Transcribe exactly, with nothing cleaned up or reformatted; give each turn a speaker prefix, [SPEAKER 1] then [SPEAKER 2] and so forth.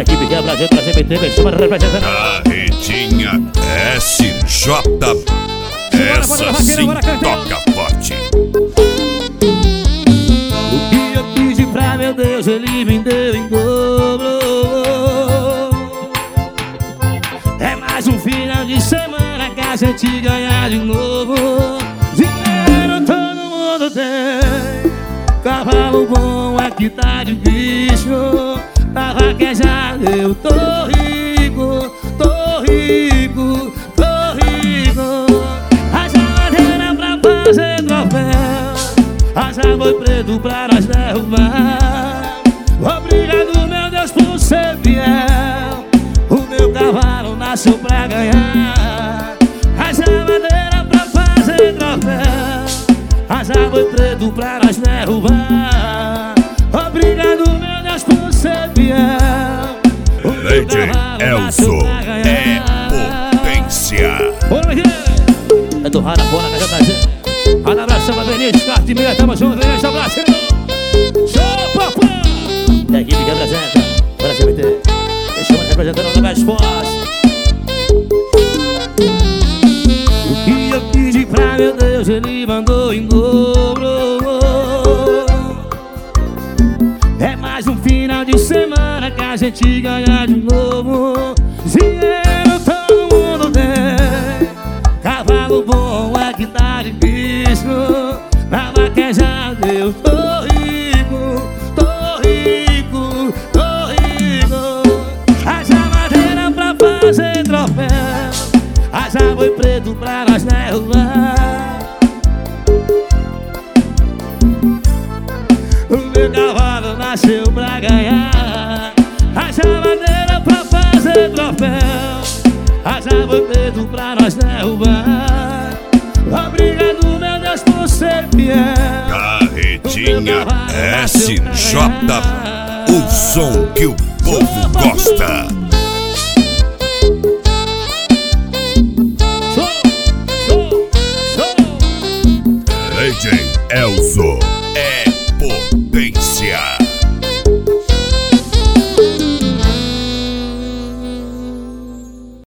[SPEAKER 1] Da equipe quebra gente da C B T, me chama representando.
[SPEAKER 2] Carretinha S J. Essa sim toca forte.
[SPEAKER 1] O que eu pedi pra meu Deus, ele me deu em dobro. É mais um final de semana que a gente ganha de novo. Dinheiro todo mundo tem, cavalo bom é que tá difícil. Pra vaquejar eu tô rico, tô rico, tô rico. Haja madeira pra fazer troféu, haja boi preto pra nós derrubar. Obrigado, meu Deus, por ser fiel. O meu cavalo nasceu pra ganhar. Haja madeira pra fazer troféu, haja boi preto pra nós derrubar. Obrigado, meu Deus, por ser fiel.
[SPEAKER 2] D J Elzo é potência.
[SPEAKER 1] É do Rada Fora, Casa da Gente. Rada abração pra Benítez, Carte e Meia, tamo junto, grande abraço. Show, papai! Da equipe que apresenta, para C B T. Deixamos representando o mais forte. O que eu pedi pra meu Deus, ele mandou em dobro. É mais um final de semana que a gente ganha de novo. Dinheiro todo mundo tem, cavalo bom é que tá difícil. Na vaquejada eu tô rico, tô rico, tô rico. Haja madeira pra fazer troféu, haja boi preto pra nós derrubar. O meu cavalo nasceu pra ganhar. Haja madeira pra fazer troféu, haja boi preto pra nós derrubar. Obrigado, meu Deus, por ser fiel.
[SPEAKER 2] Carretinha S J. O som que o povo gosta.
[SPEAKER 1] Show, show, show.
[SPEAKER 2] D J Elzo.